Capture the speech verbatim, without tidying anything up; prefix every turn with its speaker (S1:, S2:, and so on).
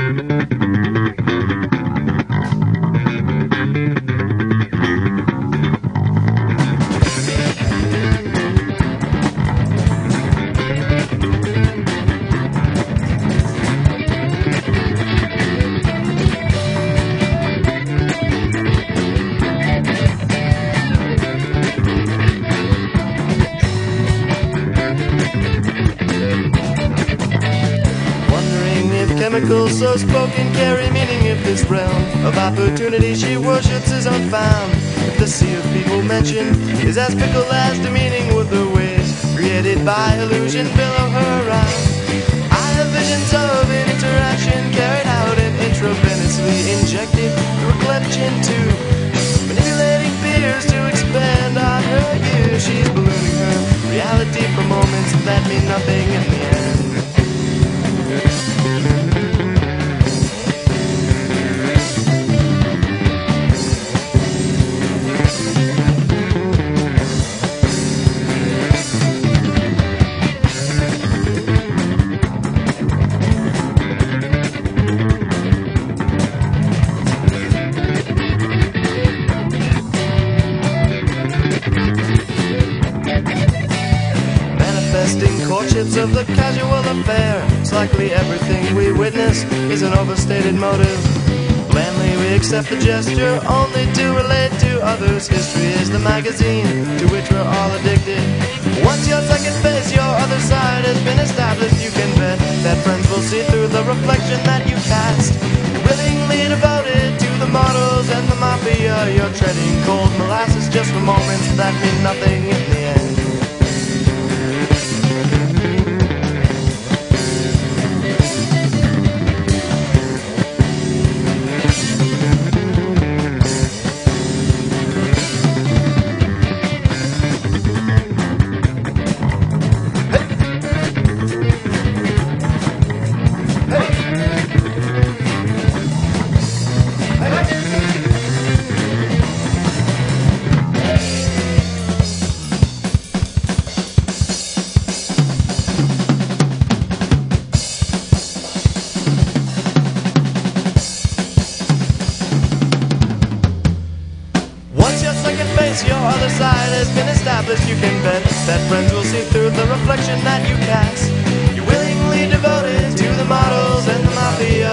S1: Chemicals so spoken carry meaning if this realm of opportunity she worships is unfound. If the sea of people mentioned is as fickle as demeaning, would the waves created by illusion billow her around? I have visions of an interaction carried out and intravenously injected through a cleft chin tube, manipulating fears to expand on her years. She's ballooning her reality for moments that mean nothing in the end. Courtships of the casual affair. It's likely everything we witness is an overstated motive. Blandly we accept the gesture only to relate to others. History is the magazine to which we're all addicted. Once your second face, your other side has been established, you can bet that friends will see through the reflection that you cast. Willingly devoted to the models and the mafia, you're treading cold molasses just for moments that mean nothing in the end. Your other side has been established, you can bet that friends will see through the reflection that you cast. You're willingly devoted to the models and the mafia.